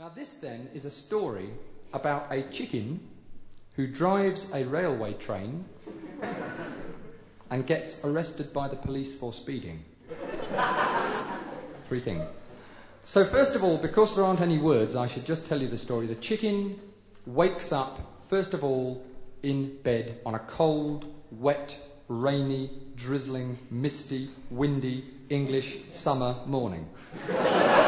Now this then is a story about a chicken who drives a railway train and gets arrested by the police for speeding. 3 things. So first of all, because there aren't any words, I should just tell you the story. The chicken wakes up, first of all, in bed on a cold, wet, rainy, drizzling, misty, windy, English summer morning.